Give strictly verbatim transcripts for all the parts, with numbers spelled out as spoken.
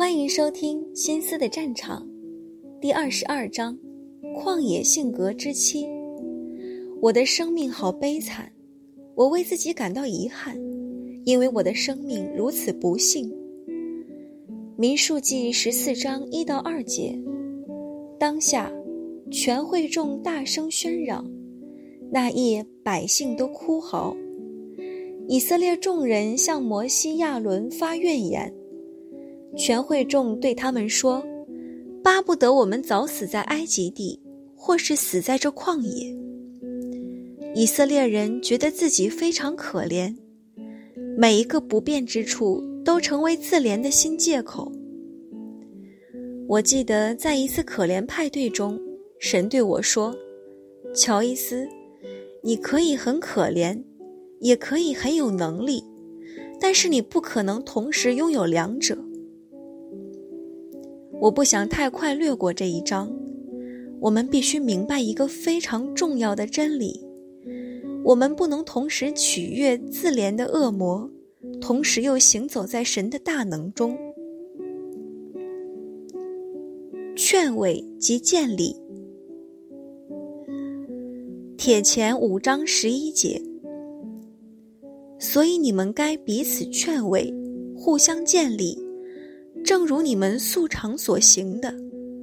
欢迎收听《心思的战场》第二十二章，旷野性格之七。我的生命好悲惨，我为自己感到遗憾，因为我的生命如此不幸。民数记十四章一到二节。当下，全会众大声喧嚷，那夜百姓都哭嚎。以色列众人向摩西亚伦发怨言，全会众对他们说，巴不得我们早死在埃及地，或是死在这旷野。以色列人觉得自己非常可怜，每一个不便之处都成为自怜的新借口。我记得在一次可怜派对中，神对我说，乔伊斯，你可以很可怜，也可以很有能力，但是你不可能同时拥有两者。我不想太快略过这一章，我们必须明白一个非常重要的真理，我们不能同时取悦自怜的恶魔，同时又行走在神的大能中。劝慰及建立。帖前五章十一节。所以你们该彼此劝慰，互相建立，正如你们素常所行的。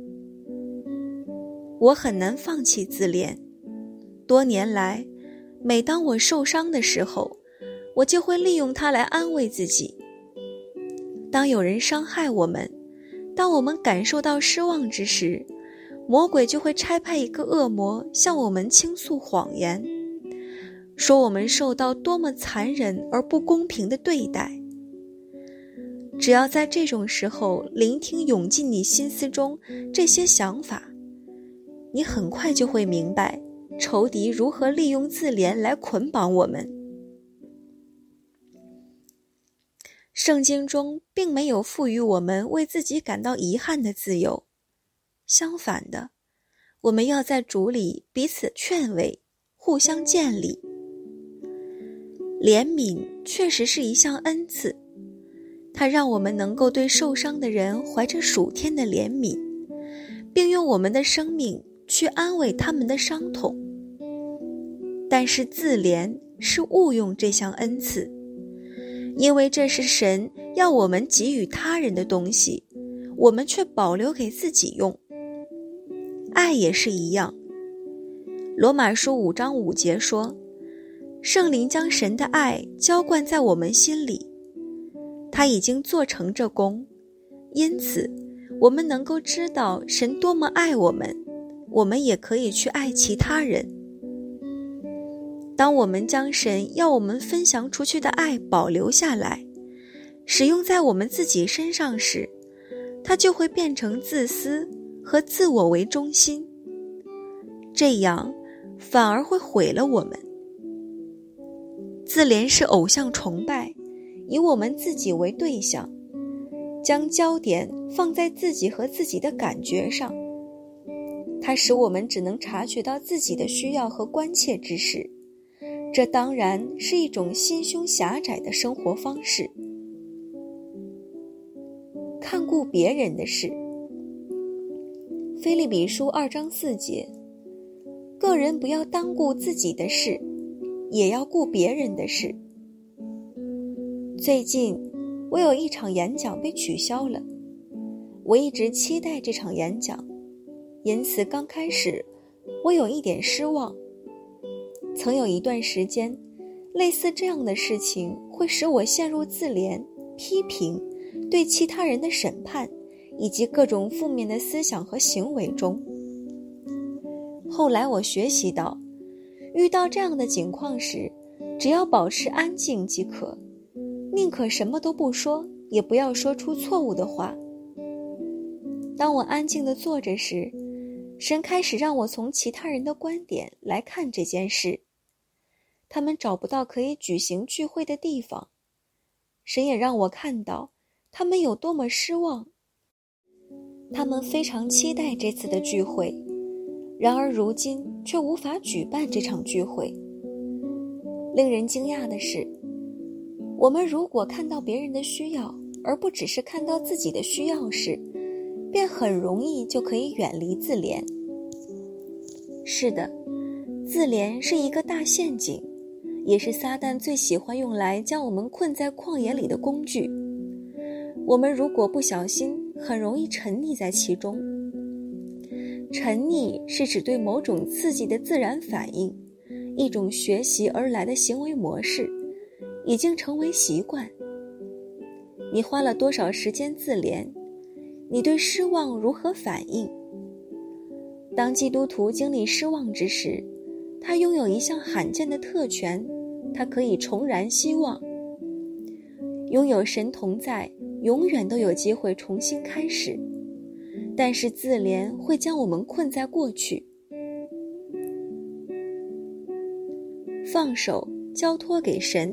我很难放弃自怜，多年来，每当我受伤的时候，我就会利用它来安慰自己。当有人伤害我们，当我们感受到失望之时，魔鬼就会差派一个恶魔向我们倾诉谎言，说我们受到多么残忍而不公平的对待。只要在这种时候聆听涌进你心思中这些想法，你很快就会明白仇敌如何利用自怜来捆绑我们。圣经中并没有赋予我们为自己感到遗憾的自由，相反的，我们要在主里彼此劝慰，互相建立。怜悯确实是一项恩赐，它让我们能够对受伤的人怀着属天的怜悯，并用我们的生命去安慰他们的伤痛。但是自怜是误用这项恩赐，因为这是神要我们给予他人的东西，我们却保留给自己用。爱也是一样。罗马书五章五节说，圣灵将神的爱浇灌在我们心里，他已经做成这功，因此我们能够知道神多么爱我们，我们也可以去爱其他人。当我们将神要我们分享出去的爱保留下来，使用在我们自己身上时，它就会变成自私和自我为中心，这样反而会毁了我们。自怜是偶像崇拜，以我们自己为对象，将焦点放在自己和自己的感觉上，它使我们只能察觉到自己的需要和关切之事，这当然是一种心胸狭窄的生活方式。看顾别人的事。腓立比书二章四节，个人不要单顾自己的事，也要顾别人的事。最近我有一场演讲被取消了，我一直期待这场演讲，因此刚开始我有一点失望。曾有一段时间，类似这样的事情会使我陷入自怜、批评、对其他人的审判，以及各种负面的思想和行为中。后来我学习到，遇到这样的情况时，只要保持安静即可，宁可什么都不说，也不要说出错误的话。当我安静地坐着时，神开始让我从其他人的观点来看这件事。他们找不到可以举行聚会的地方，神也让我看到他们有多么失望。他们非常期待这次的聚会，然而如今却无法举办这场聚会。令人惊讶的是，我们如果看到别人的需要， 而不只是看到自己的需要时，便很容易就可以远离自怜。是的，自怜是一个大陷阱，也是撒旦最喜欢用来将我们困在旷野里的工具。我们如果不小心，很容易沉溺在其中。沉溺是指对某种刺激的自然反应，一种学习而来的行为模式，已经成为习惯。你花了多少时间自怜？你对失望如何反应？当基督徒经历失望之时，他拥有一项罕见的特权，他可以重燃希望。拥有神同在，永远都有机会重新开始，但是自怜会将我们困在过去。放手，交托给神。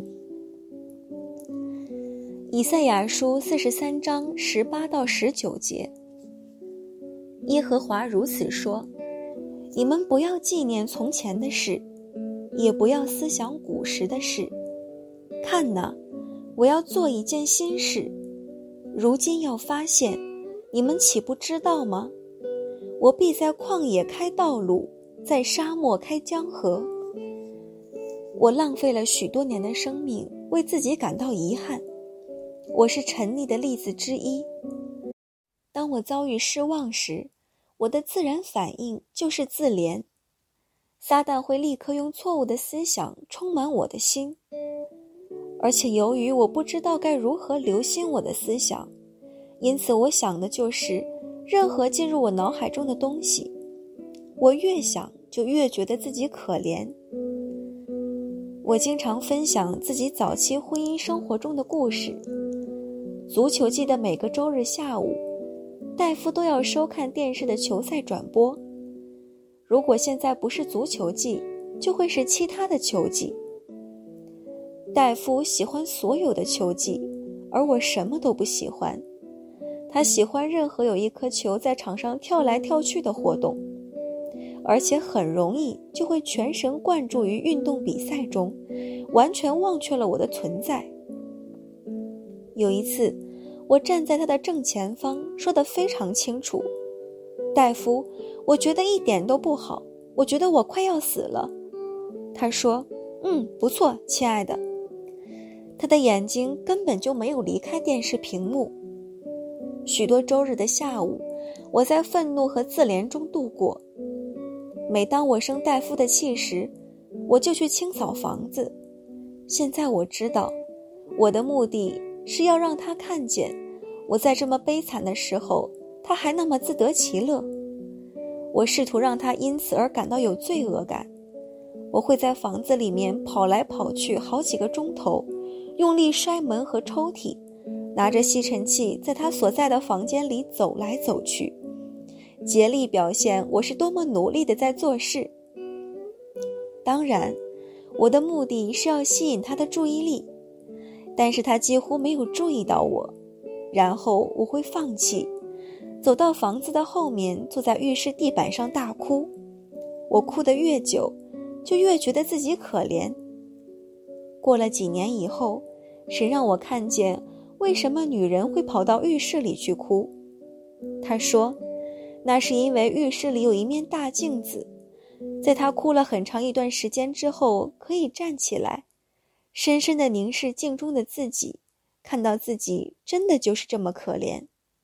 以赛亚书四十三章十八到十九节，耶和华如此说：你们不要纪念从前的事，也不要思想古时的事。看哪，我要做一件新事，如今要发现，你们岂不知道吗？我必在旷野开道路，在沙漠开江河。我浪费了许多年的生命，为自己感到遗憾。我是沉溺的例子之一。当我遭遇失望时，我的自然反应就是自怜。撒旦会立刻用错误的思想充满我的心，而且由于我不知道该如何留心我的思想，因此我想的就是任何进入我脑海中的东西。我越想就越觉得自己可怜。我经常分享自己早期婚姻生活中的故事。足球季的每个周日下午，戴夫都要收看电视的球赛转播。如果现在不是足球季，就会是其他的球季。戴夫喜欢所有的球季，而我什么都不喜欢。他喜欢任何有一颗球在场上跳来跳去的活动，而且很容易就会全神贯注于运动比赛中，完全忘却了我的存在。有一次，我站在他的正前方，说得非常清楚：戴夫，我觉得一点都不好，我觉得我快要死了。他说：嗯，不错，亲爱的。他的眼睛根本就没有离开电视屏幕。许多周日的下午，我在愤怒和自怜中度过。每当我生戴夫的气时，我就去清扫房子。现在我知道，我的目的是要让他看见，我在这么悲惨的时候，他还那么自得其乐。我试图让他因此而感到有罪恶感。我会在房子里面跑来跑去好几个钟头，用力摔门和抽屉，拿着吸尘器在他所在的房间里走来走去，竭力表现我是多么努力地在做事。当然，我的目的是要吸引他的注意力，但是他几乎没有注意到我。然后我会放弃，走到房子的后面，坐在浴室地板上大哭。我哭得越久，就越觉得自己可怜。过了几年以后，神让我看见为什么女人会跑到浴室里去哭。他说，那是因为浴室里有一面大镜子，在她哭了很长一段时间之后，可以站起来，深深地凝视镜中的自己，看到自己真的就是这么可怜。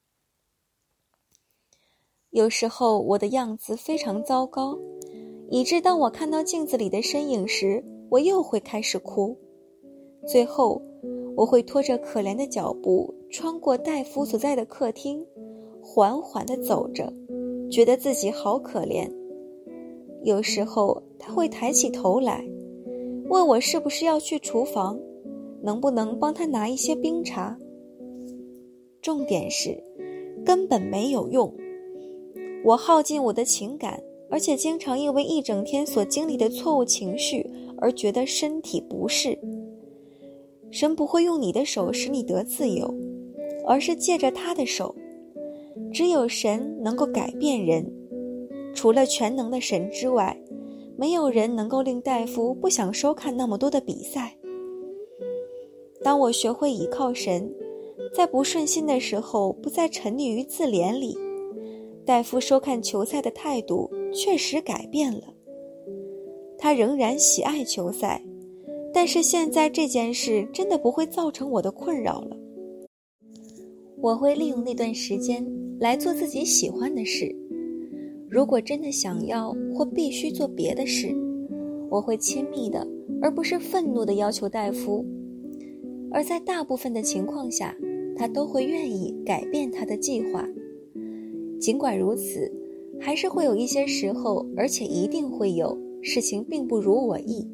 有时候我的样子非常糟糕，以致当我看到镜子里的身影时，我又会开始哭。最后，我会拖着可怜的脚步穿过戴夫所在的客厅，缓缓地走着，觉得自己好可怜。有时候他会抬起头来，问我是不是要去厨房，能不能帮他拿一些冰茶。重点是，根本没有用。我耗尽我的情感，而且经常因为一整天所经历的错误情绪而觉得身体不适。神不会用你的手使你得自由，而是借着他的手。只有神能够改变人，除了全能的神之外，没有人能够令戴夫不想收看那么多的比赛。当我学会倚靠神， 在不顺心的时候不再沉溺于自怜里，戴夫收看球赛的态度确实改变了。他仍然喜爱球赛，但是现在这件事真的不会造成我的困扰了。我会利用那段时间来做自己喜欢的事，如果真的想要或必须做别的事，我会亲密的而不是愤怒地要求戴夫，而在大部分的情况下，他都会愿意改变他的计划。尽管如此，还是会有一些时候，而且一定会有，事情并不如我意。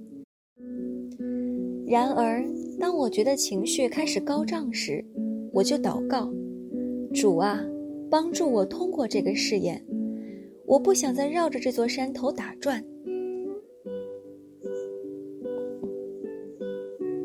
然而，当我觉得情绪开始高涨时，我就祷告，主啊，帮助我通过这个试验，我不想再绕着这座山头打转。